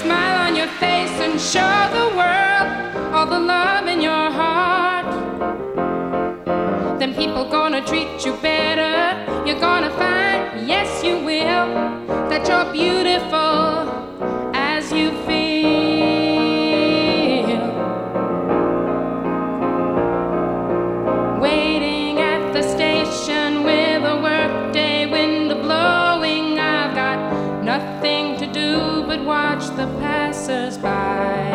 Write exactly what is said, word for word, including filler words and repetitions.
smile on your face and show the world all the love in your heart, then people gonna treat you better. You're gonna find, yes you will, that you're beautiful as you feel. Waiting at the station with a workday wind blowing, I've got nothing to do but watch the passers-by.